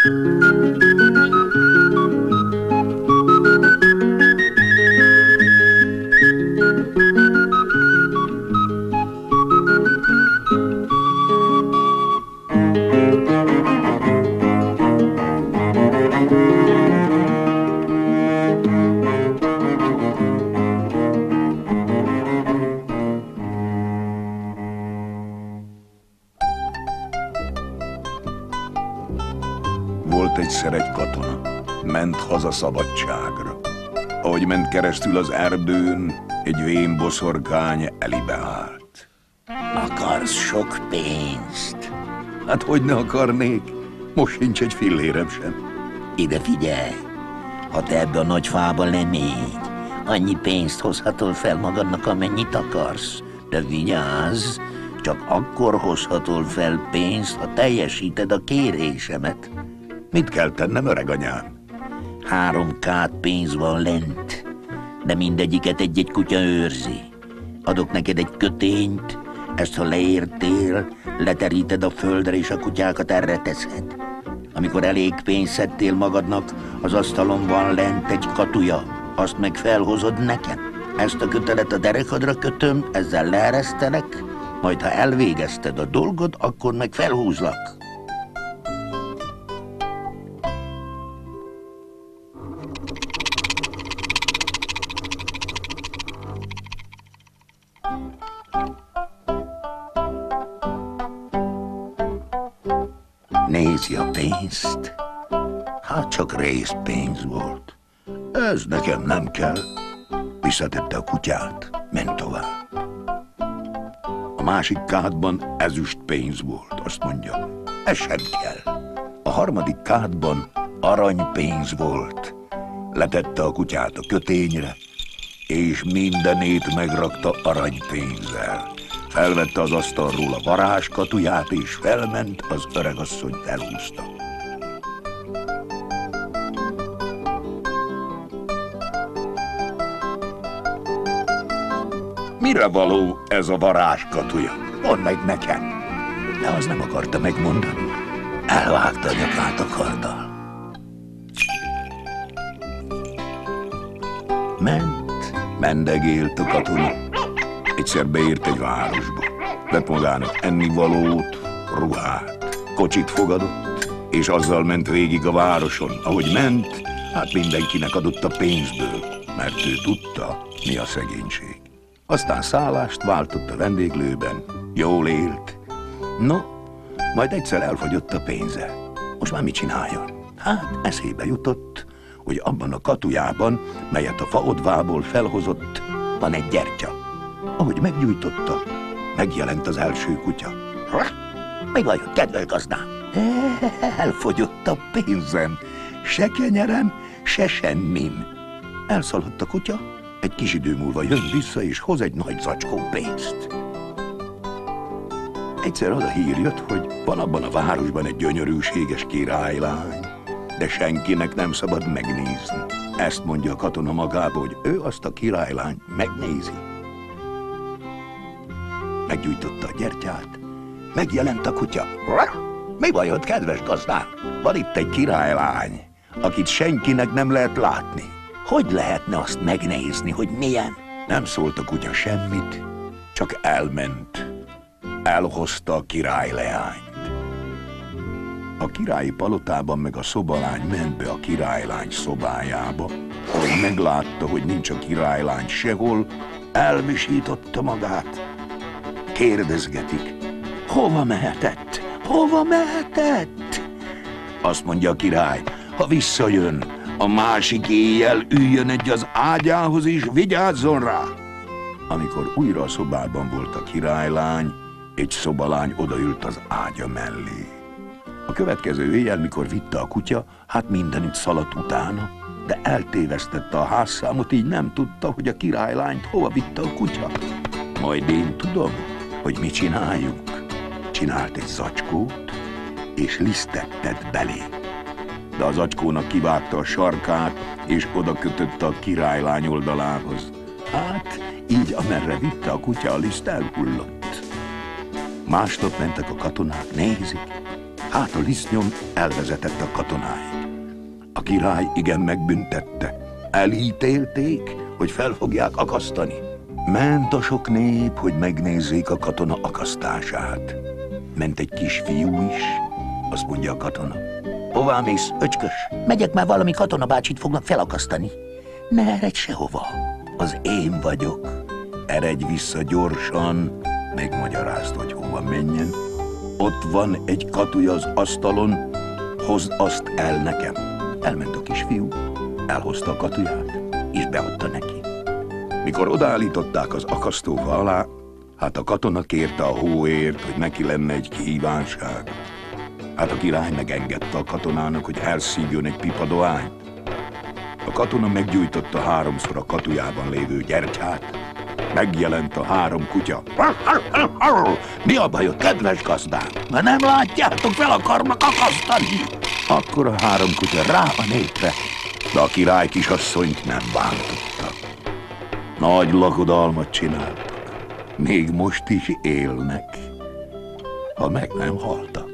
Volt egyszer egy katona, ment haza szabadságra. Ahogy ment keresztül az erdőn, egy vén boszorkány elébe állt. Akarsz sok pénzt? Hát hogy ne akarnék? Most sincs egy fillérem sem. Ide figyelj! Ha te ebbe a nagy fába lemégy, annyi pénzt hozhatol fel magadnak, amennyit akarsz. De vigyázz, csak akkor hozhatol fel pénzt, ha teljesíted a kérésemet. Mit kell tennem, öreganyám? 3 kát pénz van lent, de mindegyiket egy-egy kutya őrzi. Adok neked egy kötényt, ezt ha leértél, leteríted a földre, és a kutyákat erre teszed. Amikor elég pénzt szedtél magadnak, az asztalon van lent egy katuja, azt meg felhozod nekem. Ezt a kötelet a derekadra kötöm, ezzel leeresztelek, majd ha elvégezted a dolgod, akkor meg felhúzlak. Nézi a pénzt. Hát csak részpénz volt. Ez nekem nem kell. Visszatette a kutyát, ment tovább. A másik kádban ezüst pénz volt, azt mondja. Ez sem kell. A harmadik kádban aranypénz volt. Letette a kutyát a kötényre, és mindenét megrakta aranypénzzel. Felvette az asztalról a varázskatuját, és felment, az öregasszony elhúzta. Mire való ez a varázskatuja? Mondd meg nekem! De az nem akarta megmondani. Elvágta a nyakát a karddal. Mendegélt a katona. Egyszer beért egy városba. Vett magának ennivalót, ruhát, kocsit fogadott, és azzal ment végig a városon. Ahogy ment, hát mindenkinek adott a pénzből, mert ő tudta, mi a szegénység. Aztán szállást váltott a vendéglőben, jól élt. No, majd egyszer elfogyott a pénze. Most már mit csináljon? Hát eszébe jutott, hogy abban a katujában, melyet a faodvából felhozott, van egy gyertya. Ahogy meggyújtotta, megjelent az első kutya. Mi vagyok, kedves gazdám? Elfogyott a pénzem, se kenyerem, se semmim. Elszaladt a kutya, egy kis idő múlva jön vissza, és hoz egy nagy zacskó pénzt. Egyszer az a hír jött, hogy van abban a városban egy gyönyörűséges királylány, de senkinek nem szabad megnézni. Ezt mondja a katona magába, hogy ő azt a királylányt megnézi. Meggyújtotta a gyertyát, megjelent a kutya. Mi bajod, kedves gazdám? Van itt egy királylány, akit senkinek nem lehet látni. Hogy lehetne azt megnézni, hogy milyen? Nem szólt a kutya semmit, csak elment. Elhozta a királyleányt. A királyi palotában meg a szobalány ment be a királylány szobájába. Ahogy meglátta, hogy nincs a királylány sehol, elvisította magát. Kérdezgetik, hova mehetett? Hova mehetett? Azt mondja a király, ha visszajön, a másik éjjel üljön egy az ágyához, és vigyázzon rá. Amikor újra a szobában volt a királylány, egy szobalány odaült az ágya mellé. A következő éjjel, mikor vitte a kutya, hát mindenütt szaladt utána, de eltévesztette a házszámot, így nem tudta, hogy a királylányt hova vitte a kutya. Majd én tudom, hogy mit csináljunk. Csinált egy zacskót, és lisztet tett belé. De a zacskónak kivágta a sarkát, és oda kötötte a királylány oldalához. Hát, így amerre vitte a kutya, a liszt elhullott. Másnap mentek a katonák, nézik. Hát a lisztnyom elvezetett a katonáig. A király igen megbüntette. Elítélték, hogy fel fogják akasztani. Ment a sok nép, hogy megnézzék a katona akasztását. Ment egy kisfiú is, azt mondja a katona. Hová mész, öcskös? Megyek, már valami katonabácsit fognak felakasztani. Ne eredj sehova, az én vagyok. Eredj vissza gyorsan, megmagyarázd, hogy hova menjen. Ott van egy katuja az asztalon, hozd azt el nekem. Elment a kisfiú, elhozta a katuját, és beadta neki. Mikor odaállították az akasztófa alá, hát a katona kérte a hóért, hogy neki lenne egy kívánság. Hát a király megengedte a katonának, hogy elszívjon egy pipa dohányt. A katona meggyújtotta háromszor a katujában lévő gyertyát. Megjelent a három kutya. Mi a bajod, kedves gazdám? Mert nem látjátok, fel akarnak akasztani. Akkor a három kutya rá a népre, de a király kisasszonyt nem bántotta. Nagy lakodalmat csináltak. Még most is élnek, ha meg nem haltak.